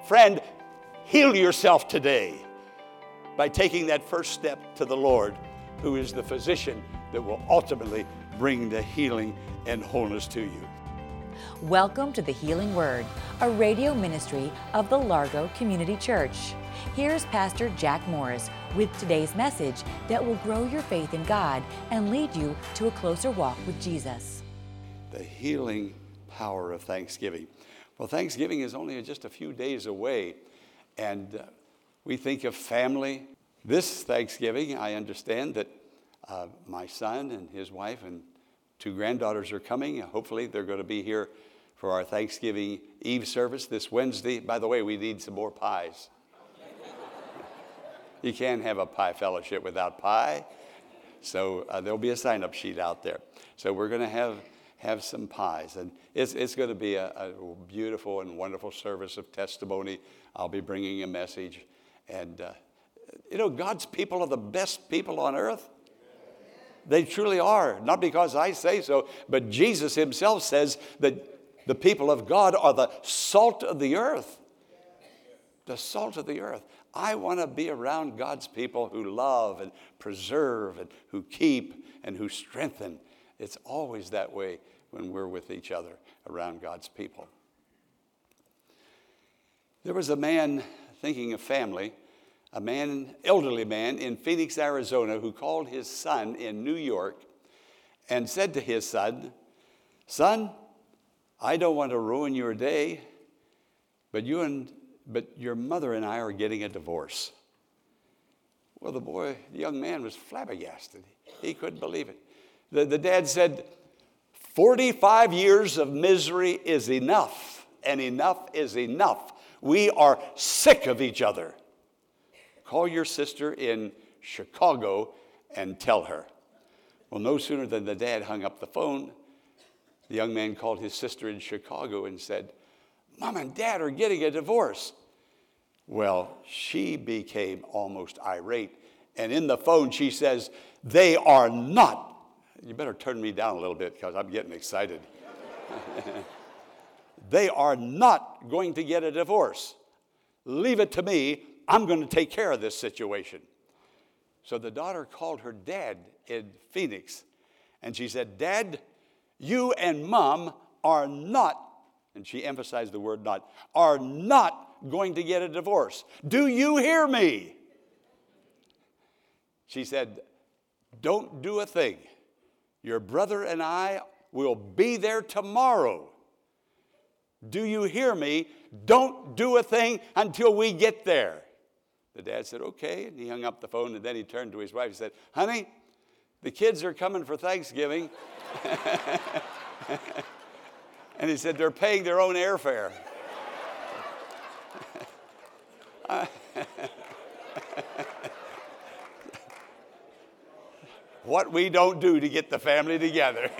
Friend, heal yourself today by taking that first step to the Lord, who is the physician that will ultimately bring the healing and wholeness to you. Welcome to the Healing Word, a radio ministry of the Largo Community Church. Here's Pastor Jack Morris with today's message that will grow your faith in God and lead you to a closer walk with Jesus. The healing power of Thanksgiving. Well, Thanksgiving is only just a few days away, and we think of family. This Thanksgiving, I understand that my son and his wife and 2 granddaughters are coming. Hopefully, they're going to be here for our Thanksgiving Eve service this Wednesday. By the way, we need some more pies. You can't have a pie fellowship without pie. So there'll be a sign-up sheet out there. So we're going to have some pies. And it's going to be a beautiful and wonderful service of testimony. I'll be bringing a message. And, God's people are the best people on earth. They truly are. Not because I say so, but Jesus himself says that the people of God are the salt of the earth. The salt of the earth. I want to be around God's people who love and preserve and who keep and who strengthen. It's always that way when we're with each other around God's people. There was a man, thinking of family, elderly man in Phoenix, Arizona, who called his son in New York and said to his son, "Son, I don't want to ruin your day, but your mother and I are getting a divorce." Well, the young man was flabbergasted. He couldn't believe it. The dad said, 45 years of misery is enough, and enough is enough. We are sick of each other. Call your sister in Chicago and tell her. Well, no sooner than the dad hung up the phone, the young man called his sister in Chicago and said, "Mom and Dad are getting a divorce." Well, she became almost irate. And in the phone, she says, "They are not." You better turn me down a little bit because I'm getting excited. "They are not going to get a divorce. Leave it to me. I'm going to take care of this situation." So the daughter called her dad in Phoenix, and she said, "Dad, you and Mom are not," and she emphasized the word not, "are not going to get a divorce. Do you hear me?" She said, "Don't do a thing. Your brother and I will be there tomorrow. Do you hear me? Don't do a thing until we get there." The dad said, "Okay," and he hung up the phone, and then he turned to his wife and said, "Honey, the kids are coming for Thanksgiving." And he said, "They're paying their own airfare." What we don't do to get the family together.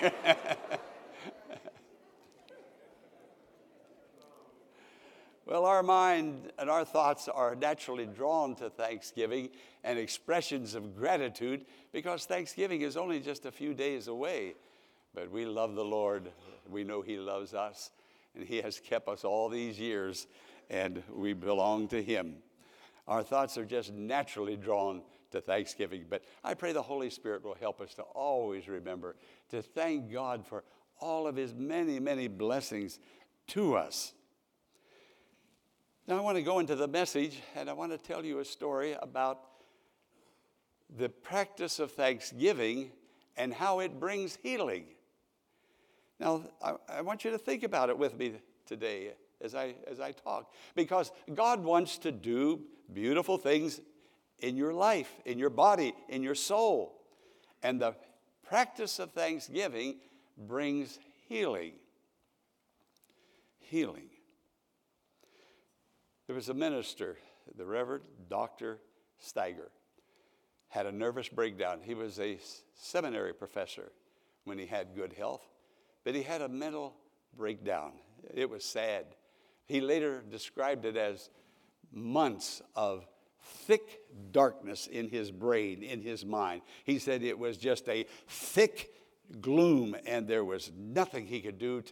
Well, our mind and our thoughts are naturally drawn to Thanksgiving and expressions of gratitude because Thanksgiving is only just a few days away. But we love the Lord. We know He loves us, and He has kept us all these years, and we belong to Him. Our thoughts are just naturally drawn to Thanksgiving, but I pray the Holy Spirit will help us to always remember to thank God for all of His many, many blessings to us. Now I want to go into the message, and I want to tell you a story about the practice of Thanksgiving and how it brings healing. Now, I want you to think about it with me today as I talk, because God wants to do beautiful things in your life, in your body, in your soul. And the practice of Thanksgiving brings healing. Healing. There was a minister, the Reverend Dr. Steiger, had a nervous breakdown. He was a seminary professor when he had good health, but he had a mental breakdown. It was sad. He later described it as months of thick darkness in his brain, in his mind. He said it was just a thick gloom, and there was nothing he could do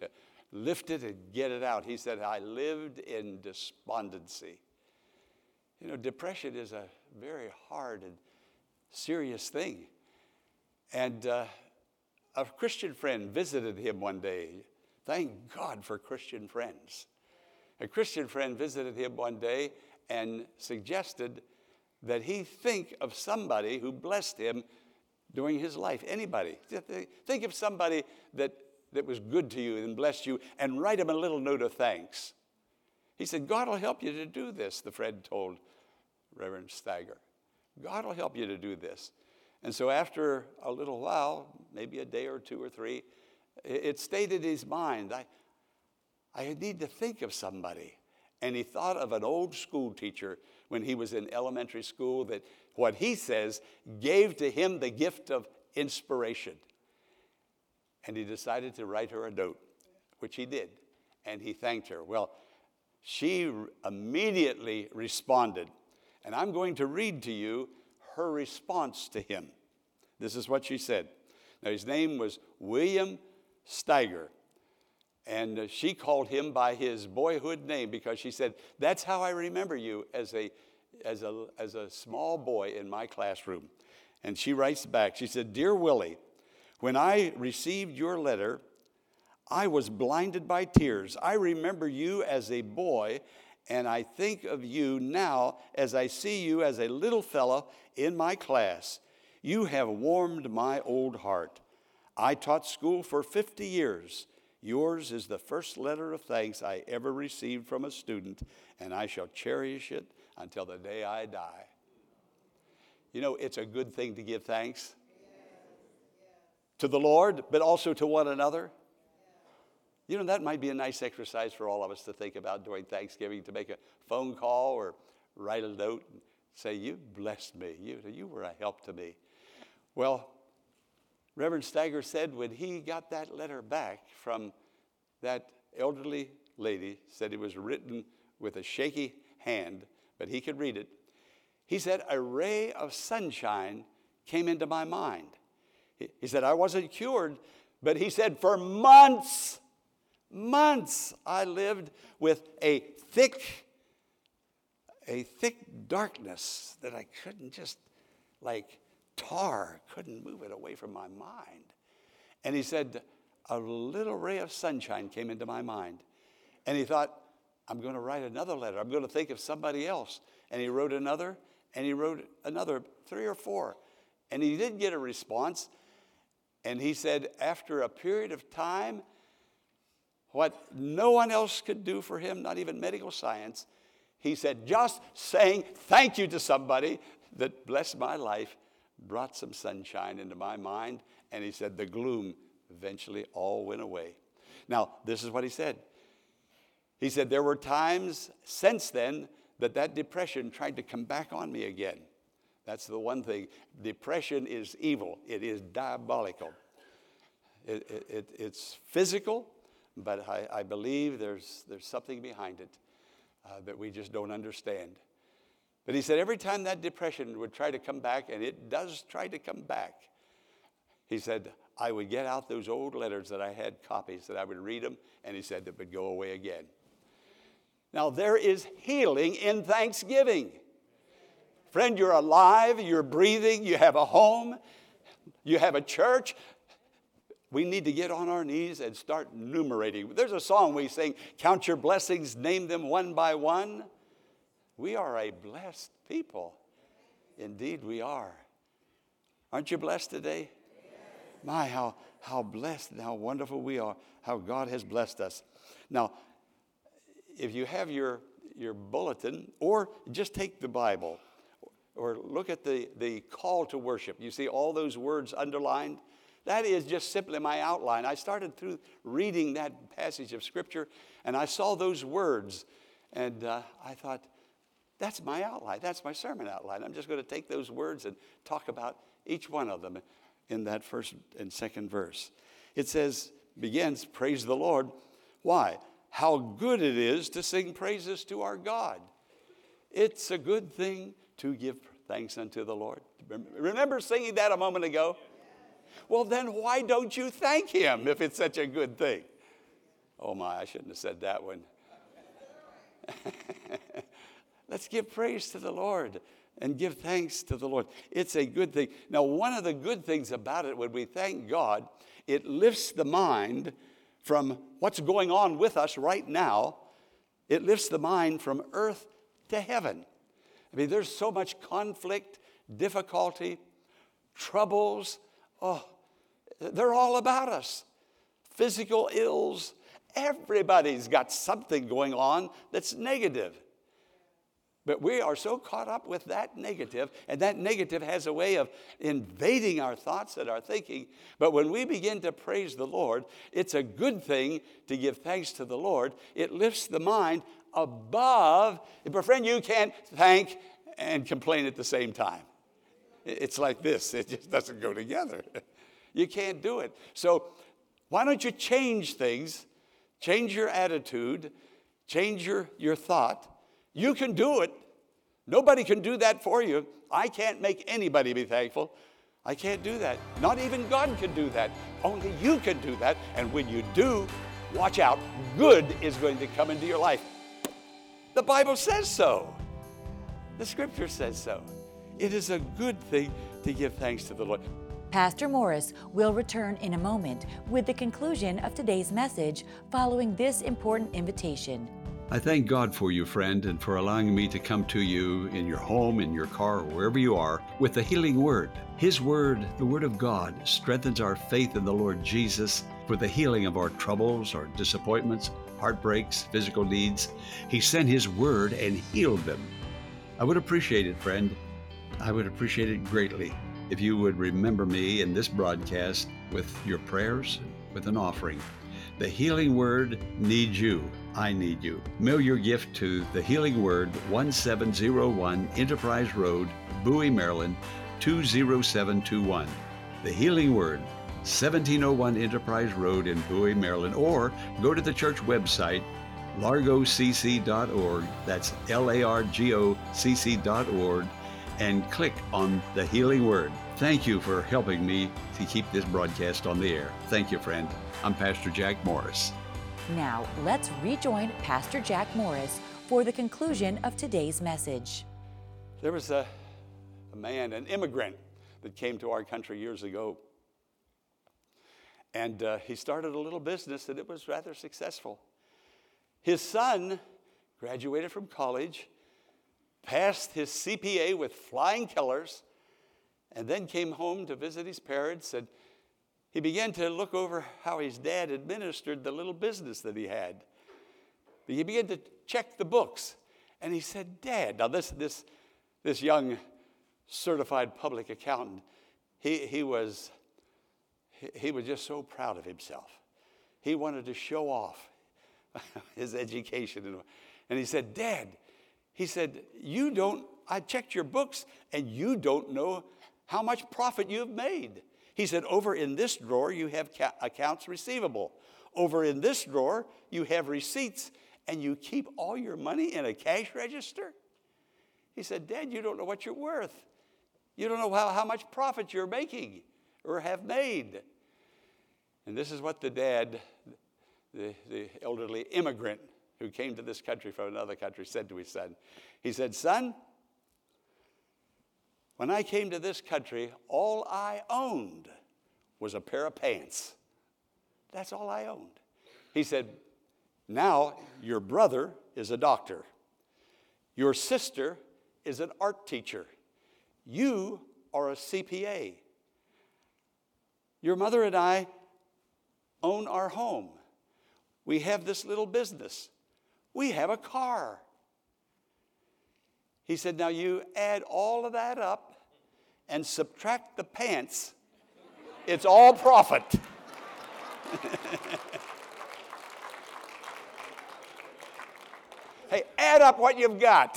lift it and get it out. He said, I lived in despondency. You know, depression is a very hard and serious thing. And a Christian friend visited him one day. Thank God for Christian friends. A Christian friend visited him one day and suggested that he think of somebody who blessed him during his life. Anybody. Think of somebody that was good to you and blessed you, and write him a little note of thanks. He said, God will help you to do this, the friend told Reverend Steiger. God will help you to do this. And so after a little while, maybe a day or two or three, it stayed in his mind, I need to think of somebody. And he thought of an old school teacher when he was in elementary school that, what he says, gave to him the gift of inspiration. And he decided to write her a note, which he did. And he thanked her. Well, she immediately responded. And I'm going to read to you her response to him. This is what she said. Now, his name was William Steiger. And she called him by his boyhood name because she said, that's how I remember you as a small boy in my classroom. And she writes back, she said, Dear Willie, when I received your letter, I was blinded by tears. I remember you as a boy, and I think of you now as I see you as a little fellow in my class. You have warmed my old heart. I taught school for 50 years. Yours is the first letter of thanks I ever received from a student, and I shall cherish it until the day I die. You know, it's a good thing to give thanks to the Lord, but also to one another. You know, that might be a nice exercise for all of us to think about during Thanksgiving, to make a phone call or write a note and say, you blessed me. You were a help to me. Well, Reverend Steiger said when he got that letter back from that elderly lady, said it was written with a shaky hand, but he could read it. He said, a ray of sunshine came into my mind. He said, I wasn't cured, but he said, for months, I lived with a thick darkness that I couldn't just, like tar, couldn't move it away from my mind. And he said, a little ray of sunshine came into my mind. And he thought, I'm going to write another letter. I'm going to think of somebody else. And he wrote another, and he wrote another, 3 or 4. And he did get a response. And he said, after a period of time, what no one else could do for him, not even medical science, he said, just saying thank you to somebody that blessed my life brought some sunshine into my mind. And he said, the gloom eventually all went away. Now, this is what he said. He said, there were times since then that depression tried to come back on me again. That's the one thing. Depression is evil. It is diabolical. It's physical, but I believe there's something behind it that we just don't understand. But he said every time that depression would try to come back, and it does try to come back, he said, I would get out those old letters that I had copies, that I would read them, and he said that would go away again. Now, there is healing in Thanksgiving. Friend, you're alive, you're breathing, you have a home, you have a church. We need to get on our knees and start enumerating. There's a song we sing, count your blessings, name them one by one. We are a blessed people. Indeed, we are. Aren't you blessed today? My, how blessed and how wonderful we are, how God has blessed us. Now, if you have your bulletin, or just take the Bible, or look at the call to worship. You see all those words underlined? That is just simply my outline. I started through reading that passage of Scripture, and I saw those words, and I thought, that's my outline. That's my sermon outline. I'm just going to take those words and talk about each one of them in that first and second verse. It begins, praise the Lord. Why? How good it is to sing praises to our God. It's a good thing to give thanks unto the Lord. Remember singing that a moment ago? Well, then why don't you thank him if it's such a good thing? Oh my, I shouldn't have said that one. Let's give praise to the Lord and give thanks to the Lord. It's a good thing. Now, one of the good things about it, when we thank God, it lifts the mind from what's going on with us right now. It lifts the mind from earth to heaven. I mean, there's so much conflict, difficulty, troubles. Oh, they're all about us. Physical ills. Everybody's got something going on that's negative. But we are so caught up with that negative, and that negative has a way of invading our thoughts and our thinking. But when we begin to praise the Lord, it's a good thing to give thanks to the Lord. It lifts the mind above. But friend, you can't thank and complain at the same time. It's like this. It just doesn't go together. You can't do it. So why don't you change things, change your attitude, change your thought. You can do it. Nobody can do that for you. I can't make anybody be thankful. I can't do that. Not even God can do that. Only you can do that. And when you do, watch out. Good is going to come into your life. The Bible says so. The Scripture says so. It is a good thing to give thanks to the Lord. Pastor Morris will return in a moment with the conclusion of today's message following this important invitation. I thank God for you, friend, and for allowing me to come to you in your home, in your car, or wherever you are, with the healing word. His word, the word of God, strengthens our faith in the Lord Jesus for the healing of our troubles, our disappointments, heartbreaks, physical needs. He sent His word and healed them. I would appreciate it, friend. I would appreciate it greatly if you would remember me in this broadcast with your prayers, with an offering. The Healing Word needs you. I need you. Mail your gift to The Healing Word, 1701 Enterprise Road, Bowie, Maryland, 20721. The Healing Word, 1701 Enterprise Road in Bowie, Maryland, or go to the church website, largocc.org. That's largocc.org, and click on The Healing Word. Thank you for helping me to keep this broadcast on the air. Thank you, friend. I'm Pastor Jack Morris. Now, let's rejoin Pastor Jack Morris for the conclusion of today's message. There was a man, an immigrant, that came to our country years ago. And he started a little business, and it was rather successful. His son graduated from college, passed his CPA with flying colors, and then came home to visit his parents, and he began to look over how his dad administered the little business that he had. He began to check the books, and he said, "Dad," now this young certified public accountant, he was just so proud of himself. He wanted to show off his education, and he said, "Dad," he said, I checked your books, and you don't know how much profit you've made. He said, over in this drawer, you have accounts receivable. Over in this drawer, you have receipts, and you keep all your money in a cash register? He said, "Dad, you don't know what you're worth. You don't know how much profit you're making or have made." And this is what the dad, the elderly immigrant who came to this country from another country, said to his son. He said, "Son, when I came to this country, all I owned was a pair of pants. That's all I owned." He said, "Now your brother is a doctor. Your sister is an art teacher. You are a CPA. Your mother and I own our home. We have this little business. We have a car." He said, "Now you add all of that up and subtract the pants. It's all profit." Hey, add up what you've got.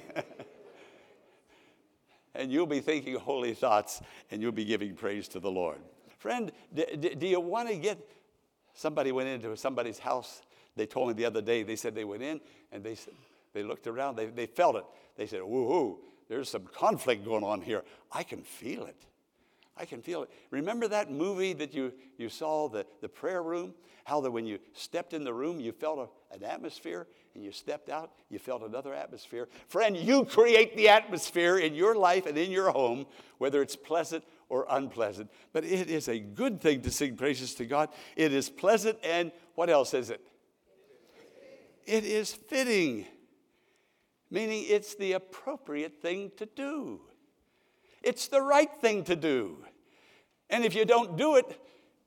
And you'll be thinking holy thoughts, and you'll be giving praise to the Lord. Friend, do you want to get... Somebody went into somebody's house. They told me the other day, they said they went in, and they looked around. They felt it. They said, "Woo-hoo, there's some conflict going on here. I can feel it. I can feel it. Remember that movie that you saw, the prayer room? How that when you stepped in the room, you felt an atmosphere, and you stepped out, you felt another atmosphere. Friend, you create the atmosphere in your life and in your home, whether it's pleasant or unpleasant. But it is a good thing to sing praises to God. It is pleasant, and what else is it? It is fitting, meaning it's the appropriate thing to do. It's the right thing to do. And if you don't do it,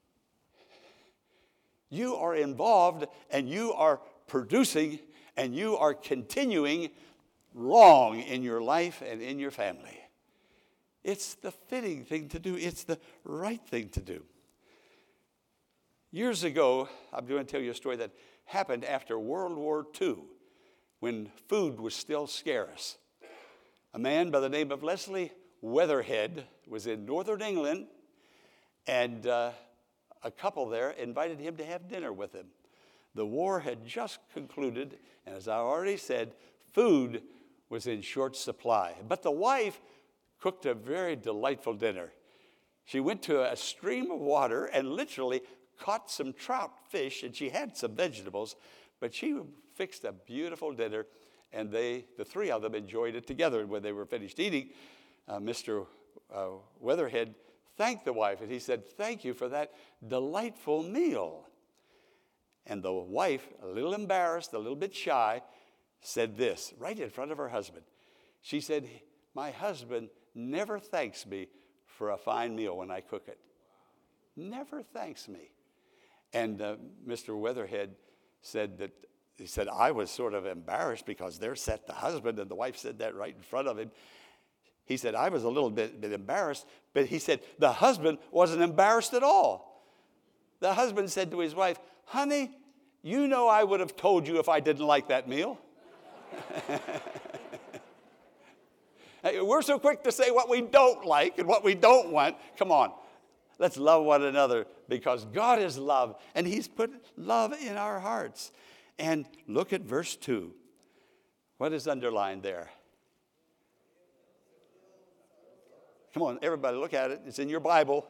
you are involved and you are producing and you are continuing wrong in your life and in your family. It's the fitting thing to do. It's the right thing to do. Years ago, I'm going to tell you a story that happened after World War II when food was still scarce. A man by the name of Leslie Weatherhead was in northern England, and a couple there invited him to have dinner with him. The war had just concluded, and as I already said, food was in short supply. But the wife cooked a very delightful dinner. She went to a stream of water and literally caught some trout fish, and she had some vegetables, but she fixed a beautiful dinner, and the three of them enjoyed it together. When they were finished eating, Mr. Weatherhead thanked the wife, and he said, "Thank you for that delightful meal." And the wife, a little embarrassed, a little bit shy, said this right in front of her husband. She said, "My husband never thanks me for a fine meal when I cook it. Never thanks me." And Mr. Weatherhead said that, he said, I was sort of embarrassed because there sat the husband, and the wife said that right in front of him. He said, I was a little bit embarrassed, but he said, the husband wasn't embarrassed at all. The husband said to his wife, "Honey, you know I would have told you if I didn't like that meal." We're so quick to say what we don't like and what we don't want. Come on, let's love one another because God is love, and he's put love in our hearts. And look at verse 2. What is underlined there? Come on, everybody, look at it. It's in your Bible.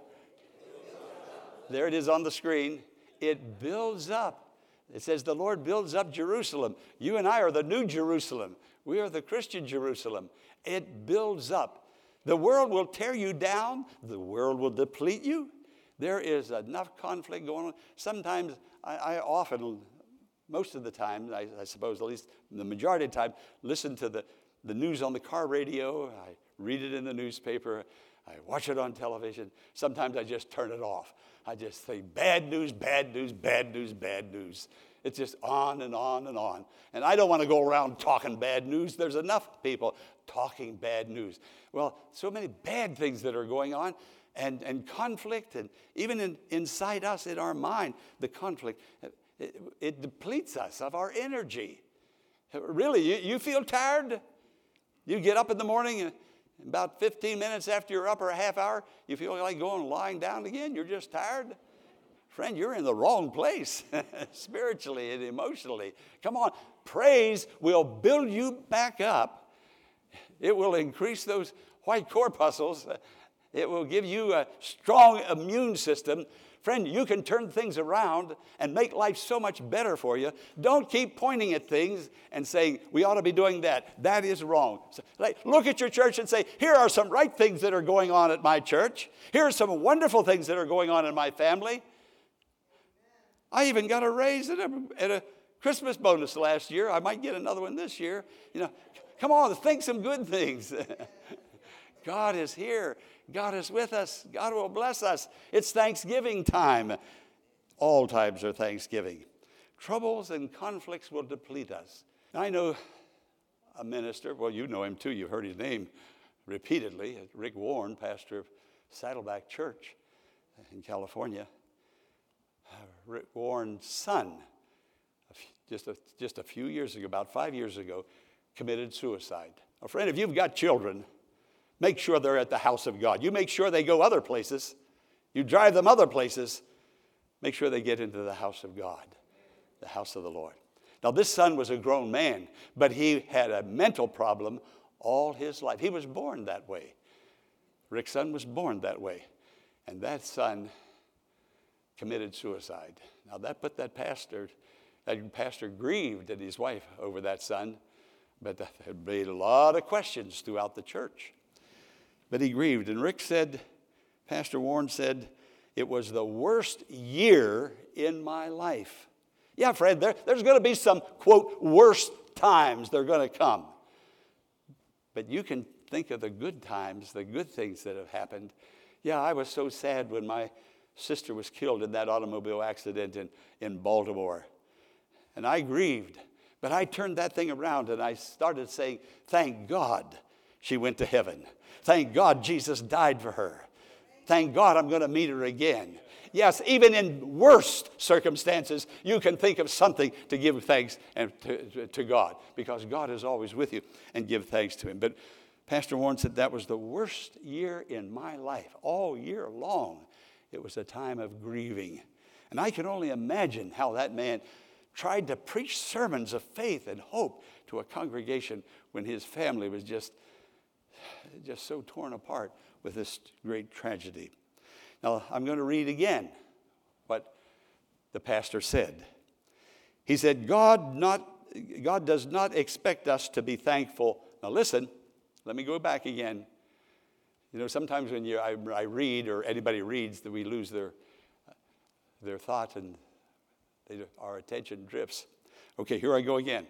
There it is on the screen. It builds up. It says the Lord builds up Jerusalem. You and I are the new Jerusalem. We are the Christian Jerusalem. It builds up. The world will tear you down. The world will deplete you. There is enough conflict going on. Sometimes, I often, most of the time, I suppose at least the majority of the time, listen to the news on the car radio. I read it in the newspaper. I watch it on television. Sometimes I just turn it off. I just think bad news, bad news, bad news, bad news. It's just on and on and on. And I don't want to go around talking bad news. There's enough people talking bad news. Well, so many bad things that are going on, and conflict, and even inside us, in our mind, the conflict, it depletes us of our energy. Really, you feel tired? You get up in the morning, and about 15 minutes after you're up, or a half hour, you feel like going lying down again. You're just tired. Friend, you're in the wrong place spiritually and emotionally. Come on, praise will build you back up. It will increase those white corpuscles. It will give you a strong immune system. Friend, you can turn things around and make life so much better for you. Don't keep pointing at things and saying, we ought to be doing that. That is wrong. So, look at your church and say, here are some right things that are going on at my church. Here are some wonderful things that are going on in my family. I even got a raise at a Christmas bonus last year. I might get another one this year. Come on, think some good things. God is here. God is with us. God will bless us. It's Thanksgiving time. All times are Thanksgiving. Troubles and conflicts will deplete us. I know a minister, well, you know him too. You've heard his name repeatedly, Rick Warren, pastor of Saddleback Church in California. Rick Warren's son, just a few years ago, about 5 years ago, committed suicide. Now, friend, if you've got children, make sure they're at the house of God. You make sure they go other places. You drive them other places. Make sure they get into the house of God, the house of the Lord. Now, this son was a grown man, but he had a mental problem all his life. He was born that way. Rick's son was born that way. And that son committed suicide. Now that put that pastor grieved at his wife over that son, but that made a lot of questions throughout the church. But he grieved. And Rick said, Pastor Warren said, it was the worst year in my life. Yeah, Fred, there's going to be some, quote, worst times. They're going to come. But you can think of the good times, the good things that have happened. Yeah, I was so sad when my sister was killed in that automobile accident in Baltimore. And I grieved. But I turned that thing around and I started saying, thank God she went to heaven. Thank God Jesus died for her. Thank God I'm going to meet her again. Yes, even in worst circumstances, you can think of something to give thanks and to God, because God is always with you, and give thanks to him. But Pastor Warren said that was the worst year in my life. All year long, it was a time of grieving. And I can only imagine how that man tried to preach sermons of faith and hope to a congregation when his family was just so torn apart with this great tragedy. Now, I'm going to read again what the pastor said. He said, God does not expect us to be thankful. Now listen, let me go back again. You know, sometimes when I read, or anybody reads, that we lose their thought and our attention drifts. Okay, here I go again.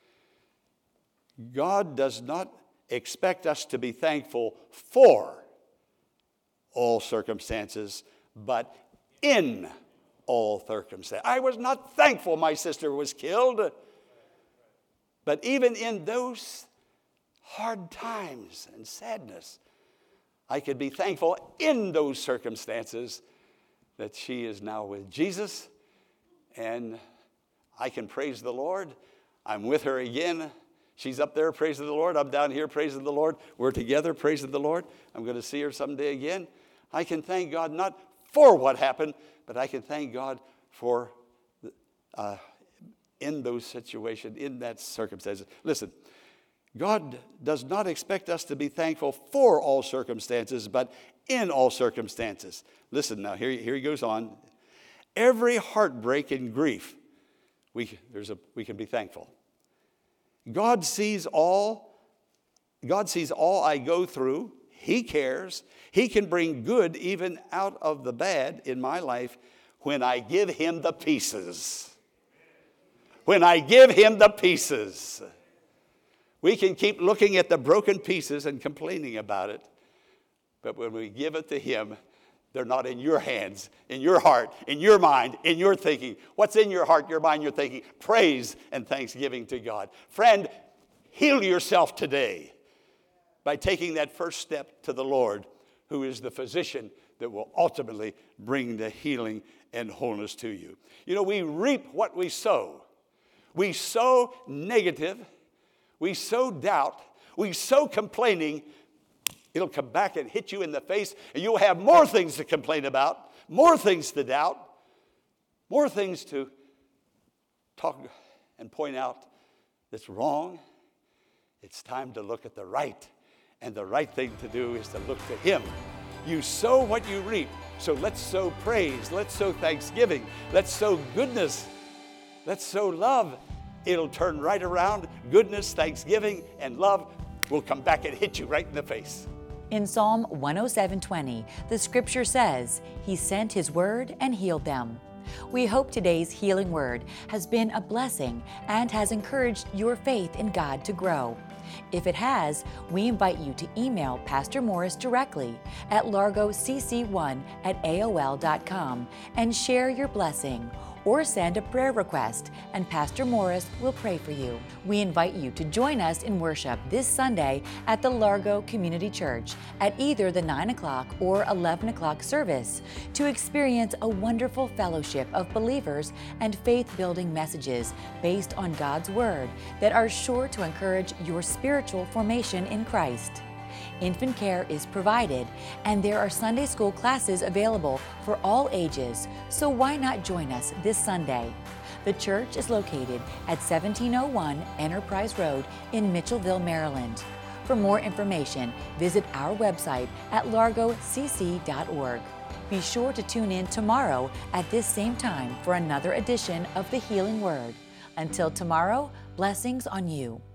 God does not expect us to be thankful for all circumstances, but in all circumstances. I was not thankful my sister was killed, but even in those hard times and sadness, I could be thankful in those circumstances that she is now with Jesus, and I can praise the Lord. I'm with her again. She's up there praising the Lord. I'm down here praising the Lord. We're together praising the Lord. I'm going to see her someday again. I can thank God not for what happened, but I can thank God for in those situations, in that circumstances. Listen, God does not expect us to be thankful for all circumstances, but in all circumstances. Listen now, here he goes on. Every heartbreak and grief, we can be thankful. God sees all I go through. He cares. He can bring good even out of the bad in my life when I give him the pieces. When I give him the pieces. We can keep looking at the broken pieces and complaining about it. But when we give it to him, they're not in your hands, in your heart, in your mind, in your thinking. What's in your heart, your mind, your thinking? Praise and thanksgiving to God. Friend, heal yourself today by taking that first step to the Lord, who is the physician that will ultimately bring the healing and wholeness to you. You know, we reap what we sow. We sow negative. We sow doubt. We sow complaining. It'll come back and hit you in the face, and you'll have more things to complain about, more things to doubt, more things to talk and point out that's wrong. It's time to look at the right. And the right thing to do is to look to him. You sow what you reap. So let's sow praise. Let's sow thanksgiving. Let's sow goodness. Let's sow love. It'll turn right around. Goodness, thanksgiving, and love will come back and hit you right in the face. In Psalm 107:20, the scripture says, He sent His word and healed them. We hope today's healing word has been a blessing and has encouraged your faith in God to grow. If it has, we invite you to email Pastor Morris directly at largocc1@aol.com and share your blessing, or send a prayer request and Pastor Morris will pray for you. We invite you to join us in worship this Sunday at the Largo Community Church at either the 9 o'clock or 11 o'clock service to experience a wonderful fellowship of believers and faith-building messages based on God's Word that are sure to encourage your spiritual formation in Christ. Infant care is provided, and there are Sunday school classes available for all ages, so why not join us this Sunday? The church is located at 1701 Enterprise Road in Mitchellville, Maryland. For more information, visit our website at largocc.org. Be sure to tune in tomorrow at this same time for another edition of the Healing Word. Until tomorrow, blessings on you.